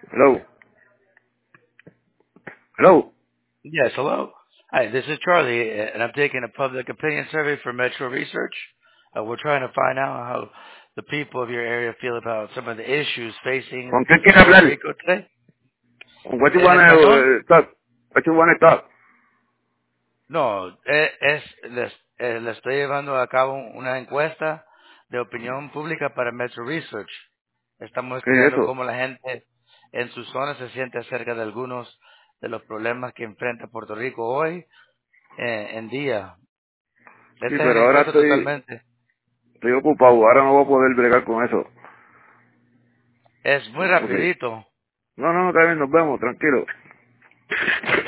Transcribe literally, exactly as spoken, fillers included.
Hello. Hello. Yes, hello. Hi, this is Charlie, and I'm taking a public opinion survey for Metro Research. Uh, we're trying to find out how the people of your area feel about some of the issues facing ¿Con quién quiere Puerto hablar? Rico today. ¿Con what you ¿En wanna español? uh, talk? What you wanna talk? No, eh, es, les, eh, le estoy llevando a cabo una encuesta de opinión pública para Metro Research. Estamos ¿Qué es estudiando eso? cómo la gente en su zona se siente acerca de algunos de los problemas que enfrenta Puerto Rico hoy eh, en día. Sí, Esta es pero una ahora encuesta estoy, totalmente. estoy ocupado. Ahora no voy a poder bregar con eso. Es muy Ok. rapidito. No, no, está bien, nos vemos, tranquilo.